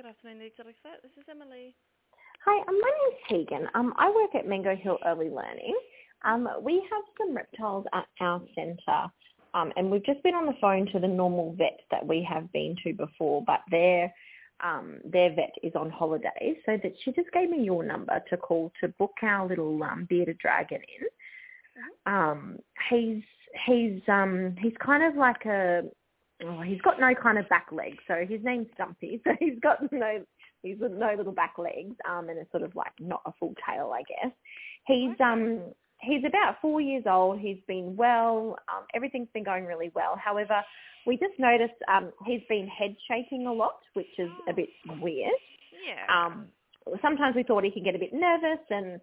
Good afternoon, the Exotic Vet. This is Emily. Hi, my name's Tegan. I work at Mango Hill Early Learning. We have some reptiles at our centre, and we've just been on the phone to the normal vet that we have been to before, but their vet is on holiday, so that she just gave me your number to call to book our little bearded dragon in. He's kind of like he's got no kind of back legs, so his name's Stumpy, so he's got no little back legs, and it's sort of like not a full tail, I guess. He's about 4 years old. He's been well. Everything's been going really well. However, we just noticed he's been head shaking a lot, which is a bit weird. Yeah. Sometimes we thought he could get a bit nervous and,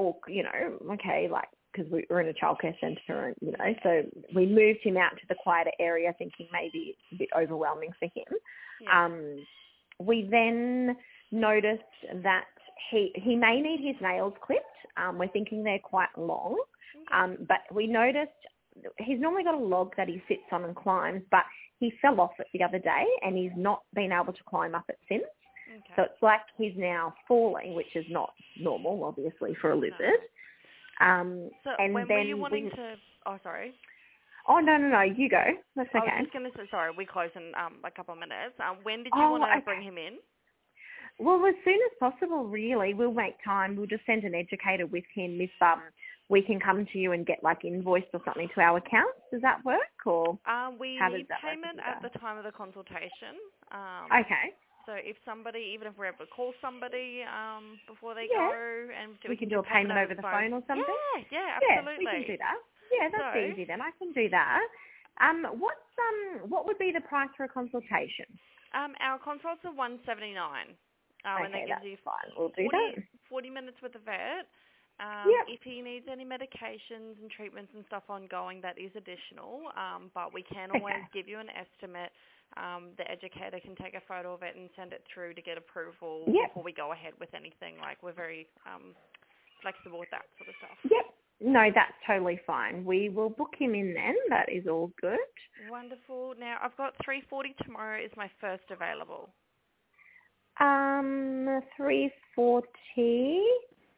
because we were in a childcare centre, so we moved him out to the quieter area thinking maybe it's a bit overwhelming for him. Yeah. We then noticed that he may need his nails clipped. We're thinking they're quite long. But we noticed he's normally got a log that he sits on and climbs, but he fell off it the other day and he's not been able to climb up it since. Okay. So it's like he's now falling, which is not normal, obviously, for a lizard. So and when then were you wanting to... Oh, sorry. Oh, no, you go. That's okay. I was just going to say, sorry, we close in a couple of minutes. When did you want to bring him in? Well, as soon as possible, really. We'll make time. We'll just send an educator with him if we can come to you and get invoiced or something to our account. Does that work? Or we need payment at the time of the consultation. Okay. So if somebody, even if we're able to call somebody before they go, and we can do a payment over the phone or something. Yeah, absolutely. Yeah, we can do that. Yeah, that's easy then. I can do that. What would be the price for a consultation? Our consults are $179. And that gives you fine. We'll do that. 40 minutes with the vet. If he needs any medications and treatments and stuff ongoing, that is additional. But we can always give you an estimate. The educator can take a photo of it and send it through to get approval before we go ahead with anything. We're very flexible with that sort of stuff. Yep. No, that's totally fine. We will book him in then. That is all good. Wonderful. Now, I've got 3:40 tomorrow is my first available. 3:40.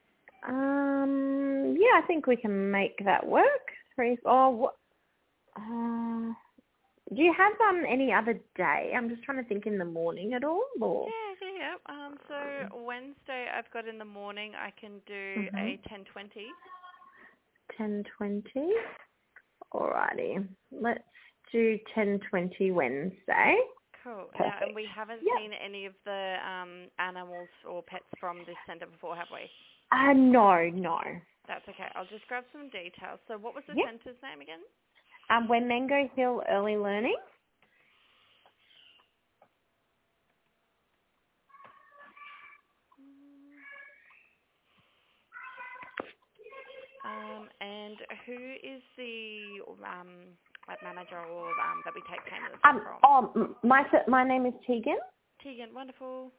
I think we can make that work. Do you have any other day? I'm just trying to think in the morning at all. Or? Yeah. So Wednesday I've got in the morning. I can do a 10:20. 10:20. Alrighty. Let's do 10:20 Wednesday. Cool. Perfect. And we haven't seen any of the animals or pets from this centre before, have we? No. That's okay. I'll just grab some details. So what was the centre's name again? We're Mango Hill Early Learning. And who is the manager or that we take payments from? My name is Tegan. Tegan, wonderful.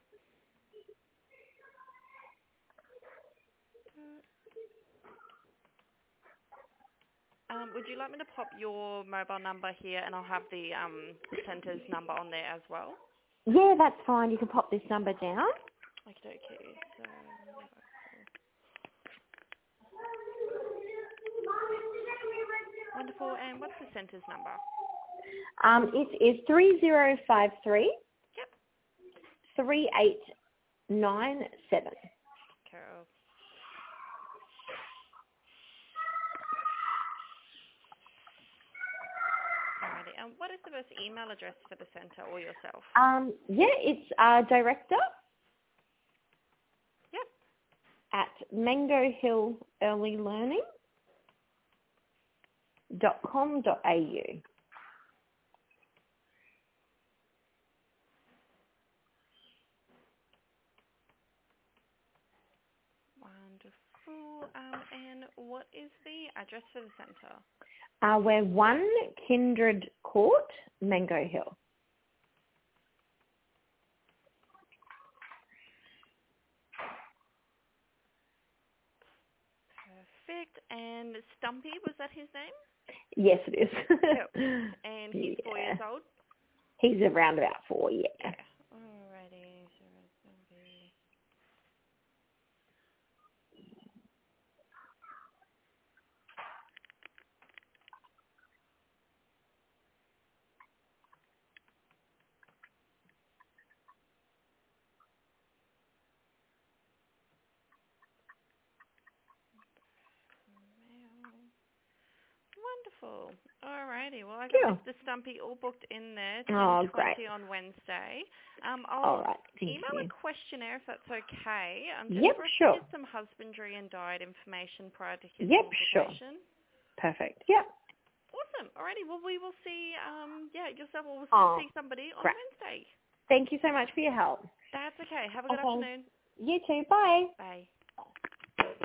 Would you like me to pop your mobile number here, and I'll have the centre's number on there as well? Yeah, that's fine. You can pop this number down. Okay. So, wonderful. And what's the centre's number? It is 3053. Yep. 3897. Cool. Alrighty. And what is the best email address for the centre or yourself? It's director. Yep. At mangohillearlylearning.com.au. Wonderful. And what is the address for the centre? We're 1 Kindred Court, Mango Hill. Perfect. And Stumpy, was that his name? Yes, it is. Yep. And he's 4 years old? He's around about 4, Yeah. Alrighty. Wonderful. Alrighty. Well, I Yeah. got Mr. Stumpy all booked in there. 10:20 great. on Wednesday. All I'll right. Thank email you. a questionnaire if that's okay. Just Yep, for us sure. to get some husbandry and diet information prior to his Yep, sure. consultation. Perfect. Yep. Awesome. Alrighty. Well, we will see. Yourself. We'll see somebody on great. Wednesday. Thank you so much for your help. That's okay. Have a good afternoon. You too. Bye. Bye.